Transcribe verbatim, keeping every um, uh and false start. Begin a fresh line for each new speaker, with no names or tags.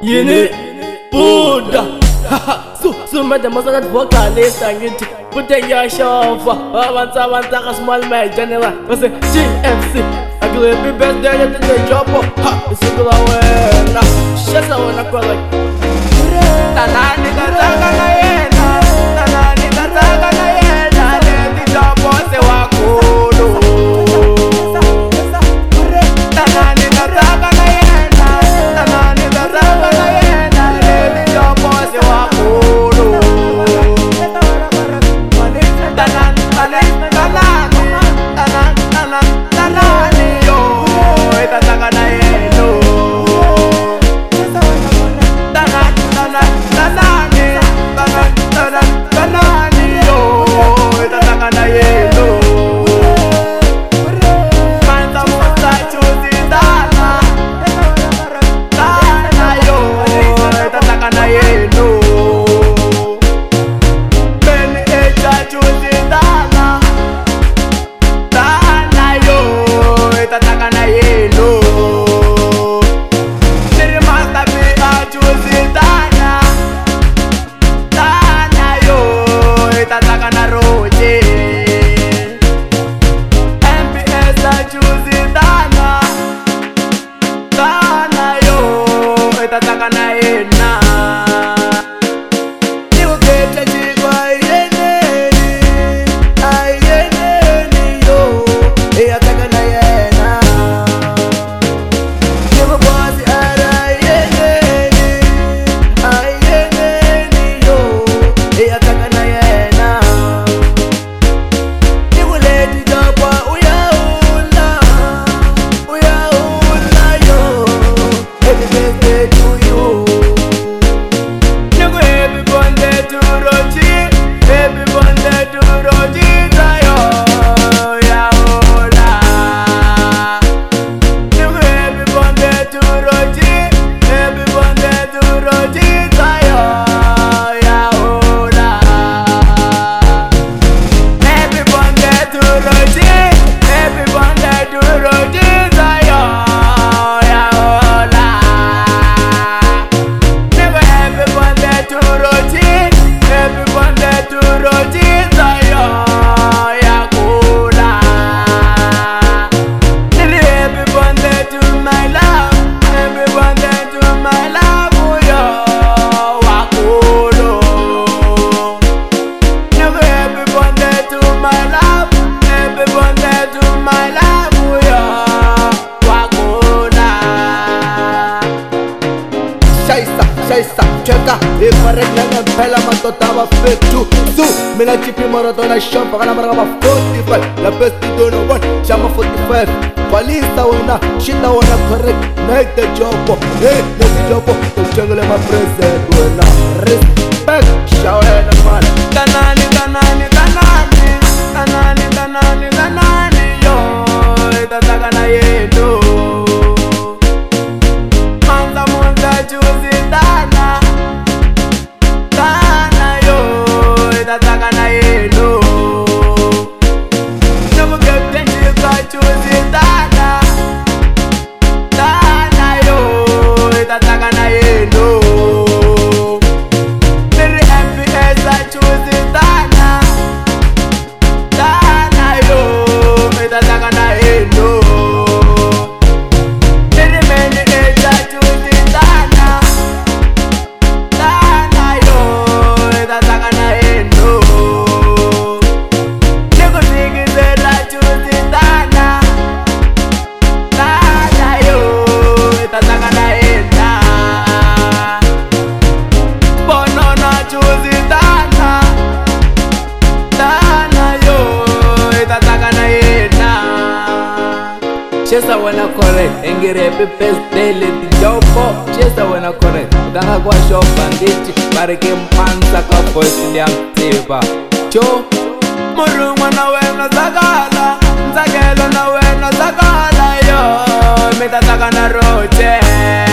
Yini Buddha Su su madam was that vocalist and it put in your show for once I want a small man general was a G M C I could be best there to the job ha the single away na she's a wanna call like Tanani Gatanga na yena Tanani Gatanga na yena the job was a wakudo Tanani Gatanga na yena Tanani Gatanga na yena the job was a wakudo Tanani Tanani Tanani Tanani Tanani yo Gatanga na yena Tanani Tanani Tanani Tanani Tanani yo Gatanga na yena
Cheka, if I reckon Bella Matotava fit too. So, Mina Chippy Maratona shop, and I'm about forty-five. The best you don't know what, Chama forty-five. Police, I wanna, shit, I wanna correct, make the job. Hey, make the job. The jungle of my present, when I respect, shout at the man.
Tanani, Tanani, Tanani, Tanani, Tanani, Tanani, yo, Tatagana Yedo. Manda Monda Juzitana. Tatagana yelo Never get the chip I choose it Tana Tana yo Tatagana yelo Very M P S I choose it Tana Tana yo Tatagana yelo Very many age I choose it Tana Tana yo Tatagana yelo Chesa wena correct, engire pepes daily the job. Chesa wena correct, danga kwa shop banditi, barike mpanza kwa voice ya mtiba. Cho, murungwa na wena zagala, nzagelo na wena zagala yo, metataka na roche.